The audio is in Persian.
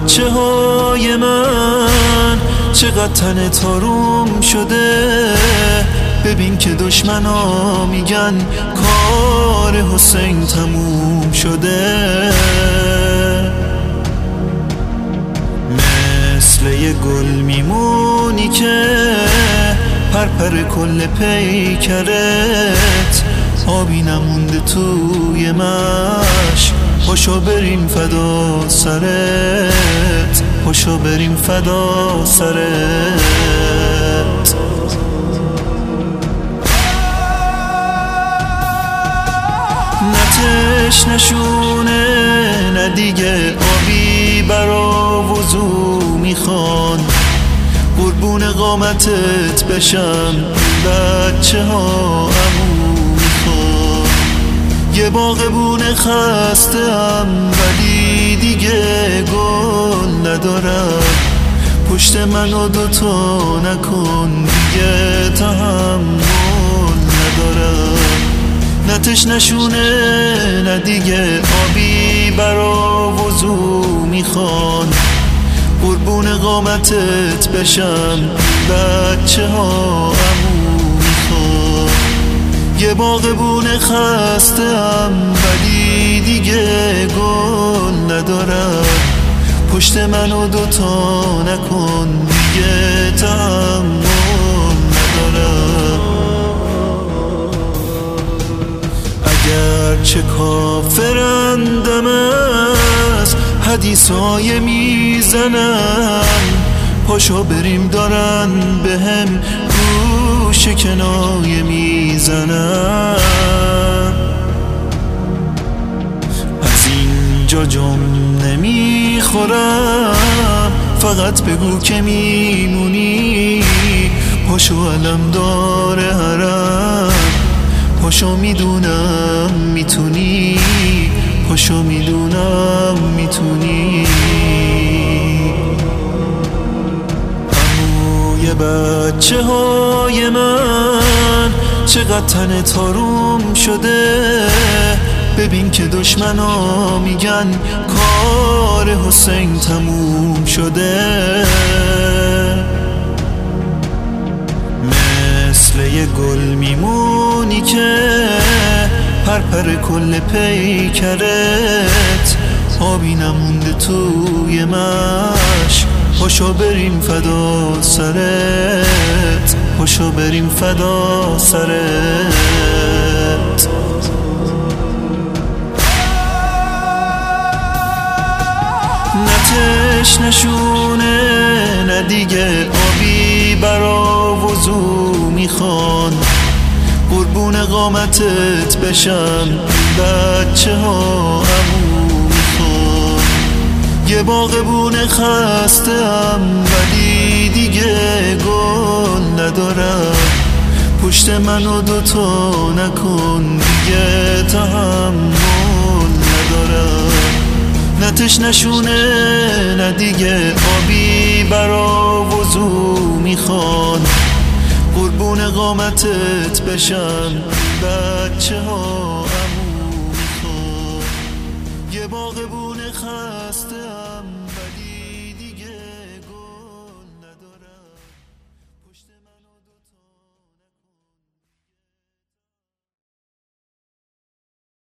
بچه های من چقدر تن تاروم شده. ببین که دشمنا میگن کار حسین تموم شده. مثل یه گل میمونی که پرپر کل پیکرت، آبی نمونده توی مشک. پاشو بریم فدا سرت، پاشو بریم فدا سرت. نتش نشونه نه دیگه، آبی برا وضو میخوان. قربون قامتت بشم بچه ها عمو میخوان. یه باغبون خستم ولی دیگه گل ندارم. پشت منو دوتا نکن دیگه تحمل ندارم. نتش نشونه نه دیگه، آبی برا وضو میخوان. قربون قامتت بشم بچه ها عمو میخوان. یه باغبون خستم ولی دیگه گل ندارم. پشت منو دوتا نکن دیگه تحمل ندارم. اگرچه کافرندم از حدیثای میزنن، پاشو بریم دارن بهم گوش کنایه میزنن. از اینجا جم نمیخورم، فقط بگو که میمونی. پاشو علم داره حرم، پاشو میدونم میتونی. پاشو میدونم میتونی. عموی بچه های من چقدر تن تاروم شده. ببین که دشمنا میگن کار حسین تموم شده. مثل یه گل میمونی که پرپر کل پیکرت، آبی نمونده توی مشک. پاشو بریم فدا سرت، پاشو بریم فدا سرت. نتش نشونه نه دیگه، آبی برا وضو میخوان. قربون قامتت بشم بچه ها عمو میخوان. یه باغبون خستم ولی دیگه گل ندارم. پشت منو دوتا نکن دیگه تحمل ندارم. نتش نشونه نه دیگه، آبی برا وضو میخوان. قربون قامتت بشم بچه ها عمو میخوان. یه باغبون خستم